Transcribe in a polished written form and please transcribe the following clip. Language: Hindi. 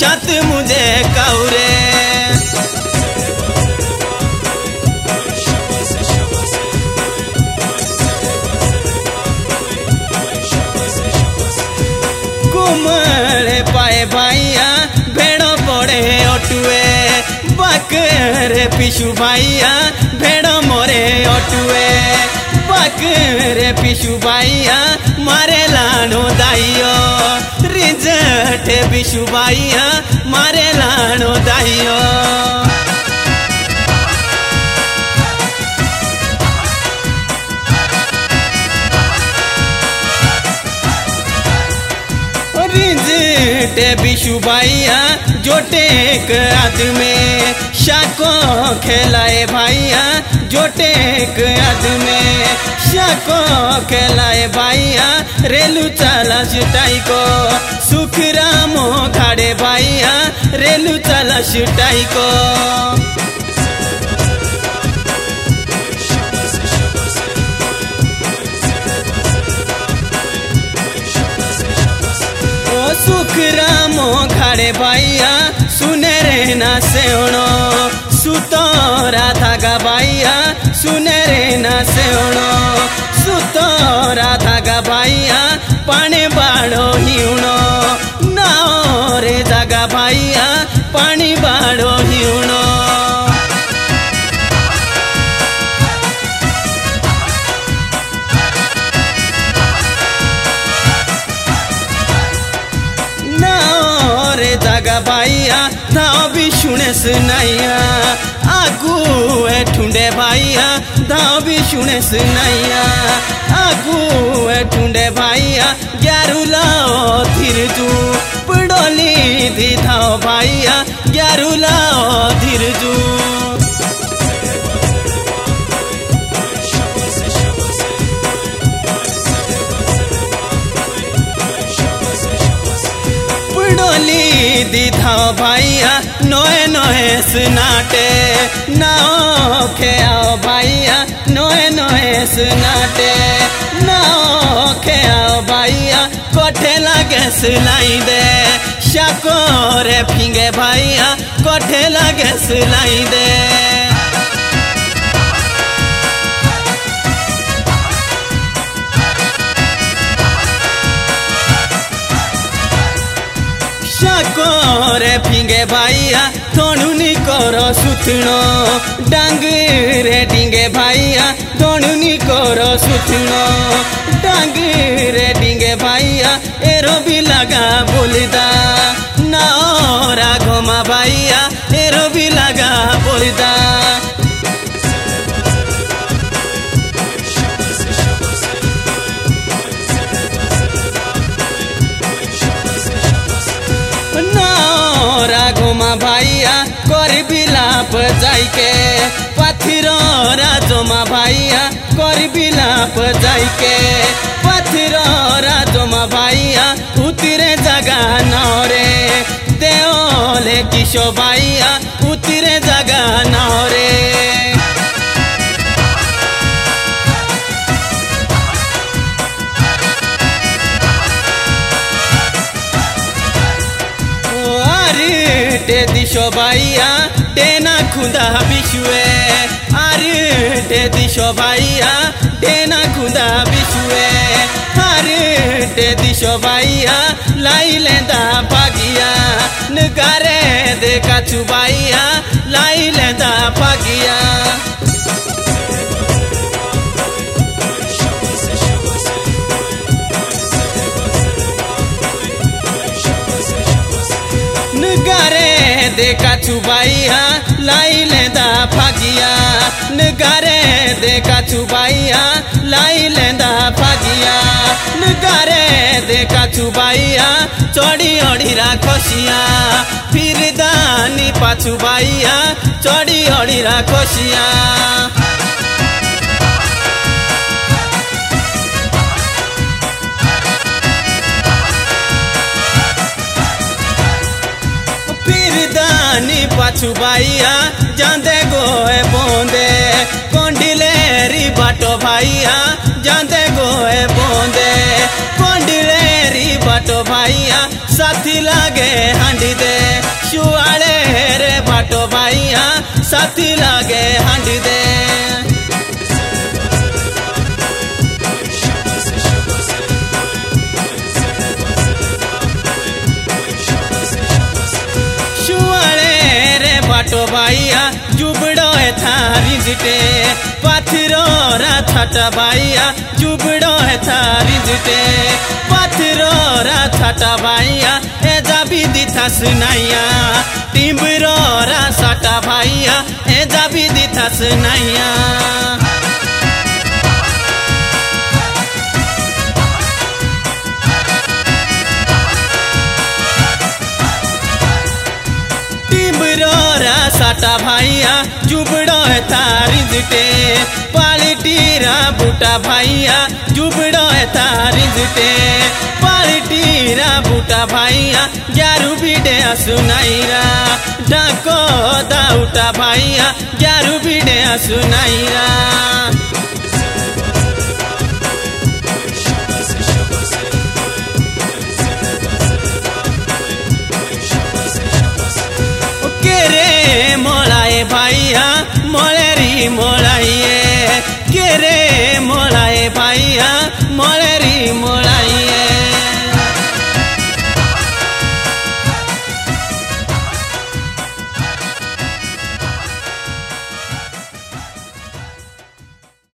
शात मुझे काउरे कुमड़े पाए भाइया भेड़ो पड़े ओटुए बाकरे पिशु भाइया भेड़ो मोरे ओटुए बाकरे पिशु भाइया मारे लानो दाइयो रिजटे पिशु भाइया मारे लानो दाइयो रिजटे पिशु भाइया जोटेक आदमे शाको खेलाए भाइया जोटेक आदमे शाको खेलाए भाइया रेलू चला शुटाई को सुखरामो खाड़े भाइया रेलू चला शुटाई को सुखरामो खाड़े भाइया सुने रे ना सेवणो सुतोरा धागा भाइया सुने रे ना सेवणो सुतोरा धागा भाइया पानी बाड़ो हिउणो नाओ रे धागा भाइया पानी बाड़ो हिउणो जागा भाइया धाओ भी शुने सुनाइया आगू ठुंडे भाइया धाओ भी शुने सुनाइया आगू ठुंडे भाइया ग्यारू लाओ धीरजू पड़ोली दी धाओ भाइया ग्यारू लाओ धीरजू दी धाओ भाइया नोए नोए सुनाटे नाओ खे आओ भाइया नोए नोए सुनाटे नाओ खे आओ भाइया कोठे लागे सुलाई दे शाको रे फिंगे भाइया कोठे लागे सुलाई दे शाकोरे फिंगे भाइया थोनुनी करो सुथनो डांगरे डिंगे भाइया थोनुनी करो सुथनो डांगरे डिंगे भाइया एरो भी लगा बोलदा नाओरा घोमा भाइया एरो भी लगा बोलदा राघोमा भाइया कर बिलाप जाइके पाथिरो राजोमा भाइया कर बिलाप जाइके पाथिरो राजोमा भाइया उतरे जगा नौरे देओले किशो भाइया उतरे जगा नौरे दिशो भाइया टेना खुदा बिशुए आरे दिशो भाइया टेना खुदा बिशुए आरे दिशो भाइया लाई लेंदा भागिया नगारे देखा छु भाइया लाई लेंदा भागिया नगारे देखा छु भाइया लाई लेंदा भागिया नगारे देखा छु भाइया लाई लेंदा भागिया नगारे देखा छु भाइया चढ़ी अड़ी राखसिया फिर दानी पाछु भाइया चढ़ी अड़ी राखसिया पाछु भाइया जांदे गोए बोंदे कोंडिलेरी बाटो भाइया जांदे गोए बोंदे कोंडिलेरी बाटो भाइया साथी लागे हांडी दे साथी लागे हंड दे शुआले रे बाटो भाइया जुबड़ो है थारी जिटे पाथरो रा छाटा भाइया जुबड़ो है थारी जिटे पाथरो रा छाटा भाइया ए जाबी दिथा सुनाइया टिम्बरो रा साटा भाइया ए जाबी दिथा सुनाइया साटा भाइया जुबड़ो है थारी जिटे पालिटी रा बूटा भाइया जुबड़ो है थारी जिटे पालिटी रा बूटा भाइया ग्यारू बीडे सुनाईरा डाको दाउटा भाइया ग्यारू बीडे सुनाईरा भाइया मोलेरी मोलाइए के रे मोलाए भाइया मोलेरी मोलाइए